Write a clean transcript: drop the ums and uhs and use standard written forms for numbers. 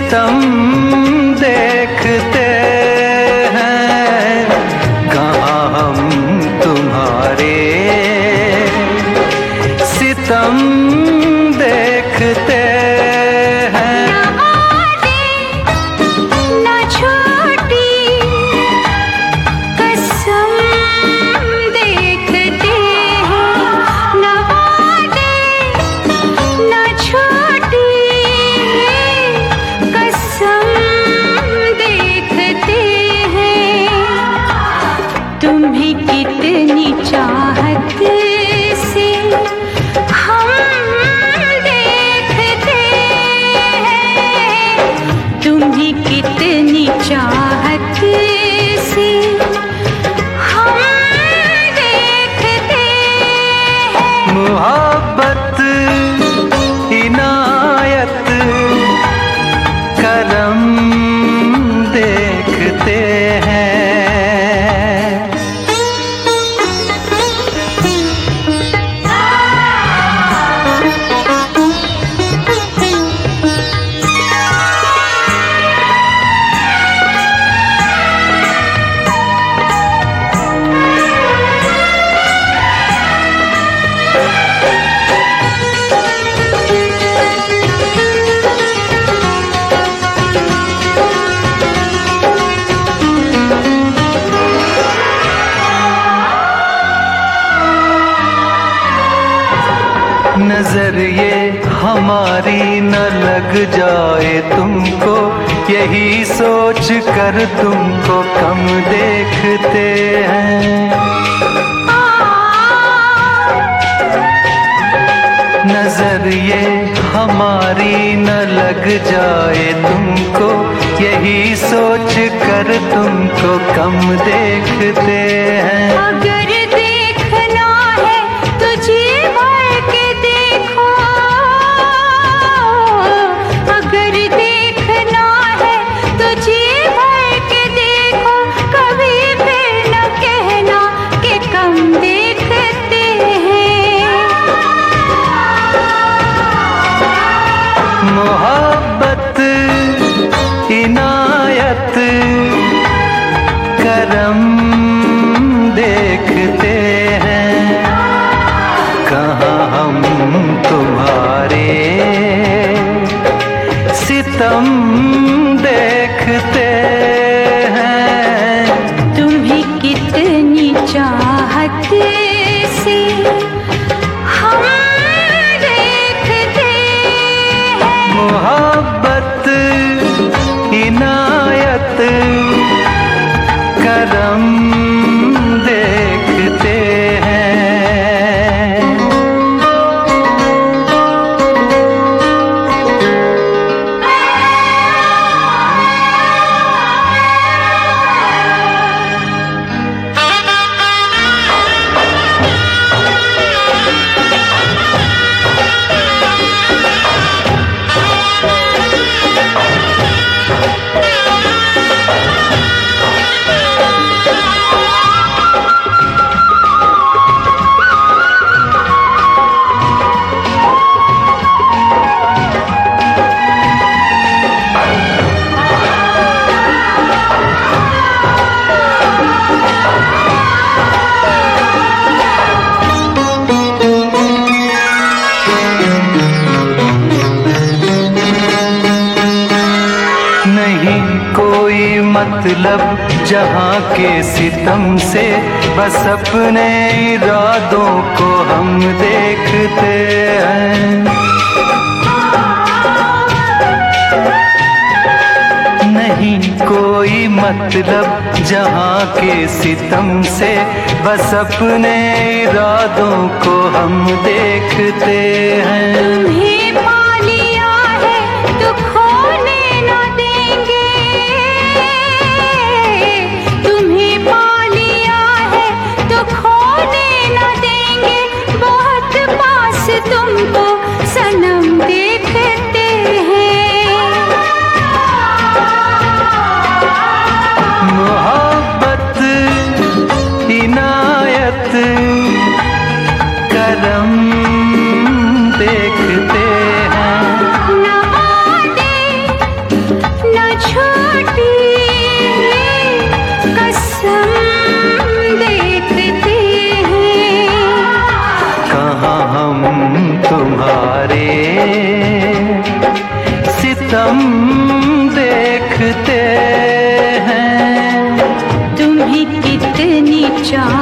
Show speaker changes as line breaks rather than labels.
सितम देखते हैं, कहाँ हम तुम्हारे सितम देखते हैं।
न आगे न छोटी कसम देखते हैं, न आगे न छोटी कसम देखते हैं। तुम्हें कितनी चाहत से हम देखते हैं, तुम्हें कितनी चाहत से हम देखते हैं।
मोहब्बत इनायत करम देखते हैं। नजर ये हमारी न लग जाए तुमको, यही सोच कर तुमको कम देखते हैं। नजर ये हमारी न लग जाए तुमको, यही सोच कर तुमको कम देखते हैं।
अगर देखना है तो जी भर के देखो, अगर देखना है तो जी भर के देखो, कभी फिर न कहना कि कम देखते हैं।
मोहब्बत इनायत करम देखते हैं, कहाँ हम तुम्हारे सितम देखते हैं।
तुम्हें कितनी चाहत से हम देखते हैं।
मोहब्बत इनायत करम देखते हैं। नहीं कोई मतलब जहाँ के सितम से, बस अपने इरादों को हम देखते हैं। नहीं कोई मतलब जहाँ के सितम से, बस अपने इरादों को हम देखते हैं।
तुम्हें पा लिया है तो खोने न देंगे, तुम्हें पा लिया है तो खोने न देंगे, बहुत पास तुमको सनम देखते हैं।
मोहब्बत इनायत करम देखते
सितम देखते हैं।
कहाँ हम तुम्हारे सितम देखते हैं।
तुम्हें कितनी चाह